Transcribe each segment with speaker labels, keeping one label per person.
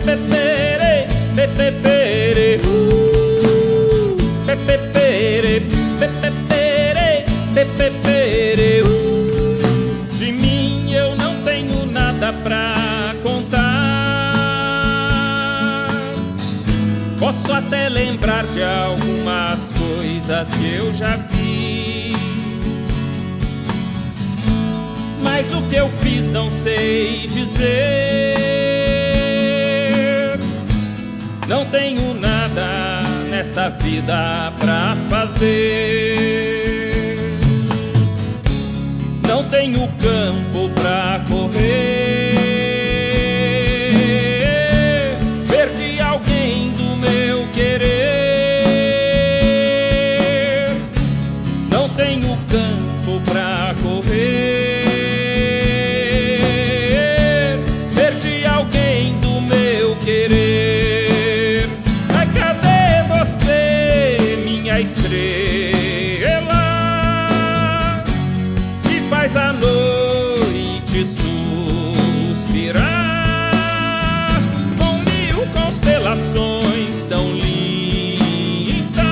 Speaker 1: pere, pere, pere, pere, pere, pere. De mim eu não tenho nada pra contar. Posso até lembrar de algumas coisas que eu já vi, mas o que eu fiz não sei dizer. Não tenho nada nessa vida pra fazer. Não tenho campo pra correr. Perdi alguém do meu querer. Não tenho campo pra correr. Perdi alguém do meu querer. Ai, cadê você, minha estrela, que faz a noite suspirar com 1000 constelações tão lindas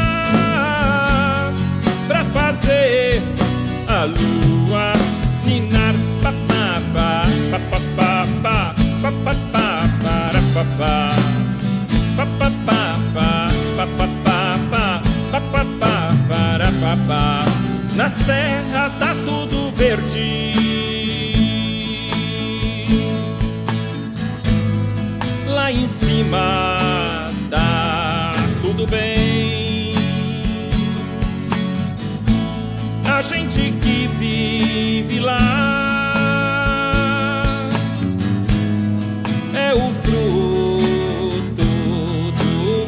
Speaker 1: pra fazer a lua ninar. Papapá, papapá, papapá, para papá, papapá, papapá, papapá, para papá. Na serra tá tudo verde, lá em cima tá tudo bem. A gente que vive lá é o fruto do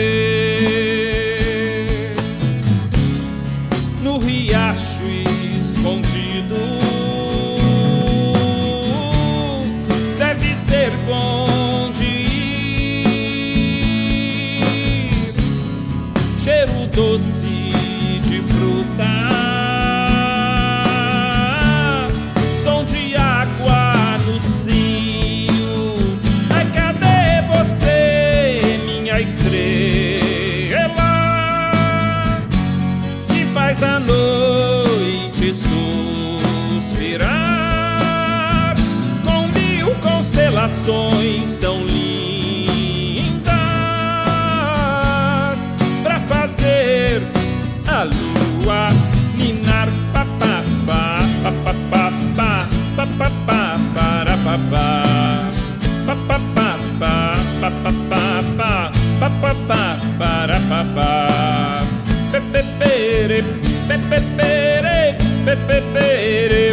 Speaker 1: viver. No riacho escondido deve ser bom de ir. Cheiro doce de fruta, som de água no cio. Ai, cadê você, minha estrela, que faz a noite suspirar com 1000 constelações tão lindas pra fazer a lua ninar. Papapá, papapá, papapá, para papá, papapá, papapá, papapá, para papá. Pepe, pere, pepe, pere, pepe, pere.